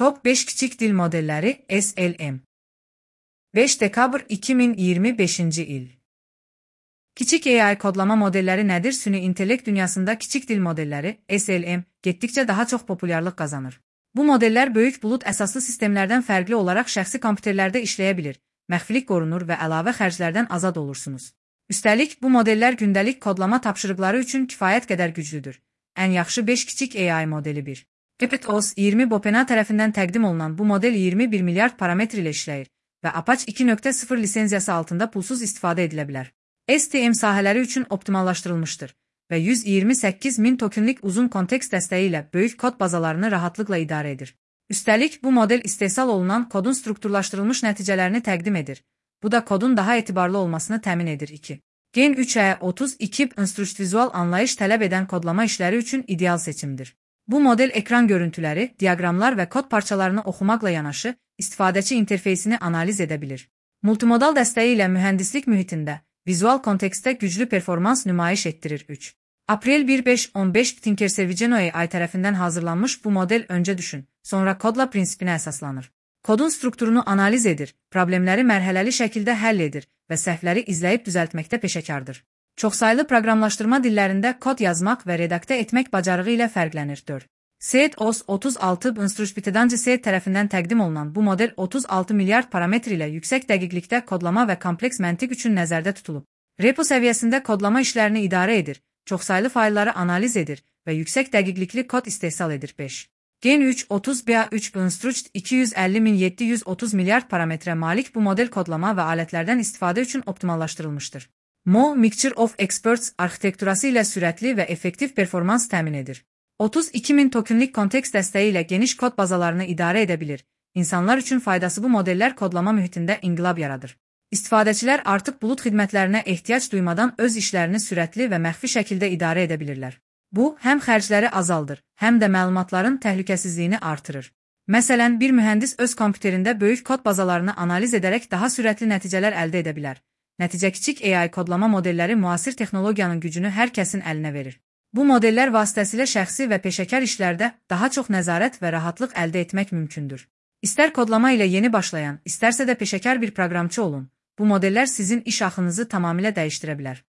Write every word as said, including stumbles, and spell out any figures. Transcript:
Top beş Kiçik Dil Modelleri S L M beş dekabr iki min iyirmi beşinci il. Kiçik A I kodlama modelleri nedir? Süni intellekt dünyasında kiçik dil modelleri S L M getdikcə daha çox populyarlıq qazanır. Bu modeller böyük bulut əsaslı sistemlərdən fərqli olaraq şəxsi kompüterlərdə işləyə bilir, məxfilik qorunur və əlavə xərclərdən azad olursunuz. Üstəlik, bu modeller gündəlik kodlama tapşırıqları üçün kifayət qədər güclüdür. Ən yaxşı beş kiçik A I modeli bir. GPTOS iyirmi OpenAI tərəfindən təqdim olunan bu model iyirmi bir milyard parametr ilə işləyir və Apache iki nöqtə sıfır lisenziyası altında pulsuz istifadə edilə bilər. S T M sahələri üçün optimallaşdırılmışdır və yüz iyirmi səkkiz min tokenlik uzun kontekst dəstəyi ilə böyük kod bazalarını rahatlıqla idarə edir. Üstəlik, bu model istehsal olunan kodun strukturlaşdırılmış nəticələrini təqdim edir. Bu da kodun daha etibarlı olmasını təmin edir. iki. Gen üç E otuz iki instruct-vizual anlayış tələb edən kodlama işləri üçün ideal seçimdir. Bu model ekran görüntüləri, diaqramlar və kod parçalarını oxumaqla yanaşı, istifadəçi interfeysini analiz edə bilir. Multimodal dəstəyi ilə mühəndislik mühitində, vizual kontekstdə güclü performans nümayiş etdirir. üç. Aprel bir beş on beş Tinkercell A I tərəfindən hazırlanmış bu model öncə düşün, sonra kodla prinsipinə əsaslanır. Kodun strukturunu analiz edir, problemləri mərhələli şəkildə həll edir və səhvləri izləyib düzəltməkdə peşəkardır. Çoxsaylı proqramlaşdırma dillərində kod yazmaq və redaktə etmək bacarığı ilə fərqlənir. dörd. SET-OS otuz altı Instruct-Bitanji SET tərəfindən təqdim olunan bu model otuz altı milyard parametr ilə yüksək dəqiqlikdə kodlama və kompleks məntiq üçün nəzərdə tutulub. Repo səviyyəsində kodlama işlərini idarə edir, çoxsaylı faylları analiz edir və yüksək dəqiqlikli kod istehsal edir. beş. Gen üç otuz B A üç Instruct iki yüz əlli min yeddi yüz otuz milyard parametrə malik bu model kodlama və alətlərdən istifadə üçün optimallaşdırılmışdır. Mo Mixture of Experts arxitekturası ilə sürətli və effektiv performans təmin edir. otuz iki min tokenlik kontekst dəstəyi ilə geniş kod bazalarını idarə edə bilir. İnsanlar üçün faydası bu modeller kodlama mühitində inqilab yaradır. İstifadəçilər artıq bulut xidmətlərinə ehtiyac duymadan öz işlərini sürətli və məxfi şəkildə idarə edə bilirlər. Bu, həm xərcləri azaldır, həm də məlumatların təhlükəsizliyini artırır. Məsələn, bir mühəndis öz kompüterində böyük kod bazalarını analiz edərək daha sürətli nəticələr əldə edə bilər. Nəticə kiçik A I kodlama modelləri müasir texnologiyanın gücünü hər kəsin əlinə verir. Bu modeller vasitəsilə şəxsi və peşəkar işlərdə daha çox nəzarət və rahatlıq əldə etmək mümkündür. İstər kodlama ilə yeni başlayan, istərsə də peşəkar bir proqramçı olun, bu modeller sizin iş axınızı tamamilə dəyişdirə bilər.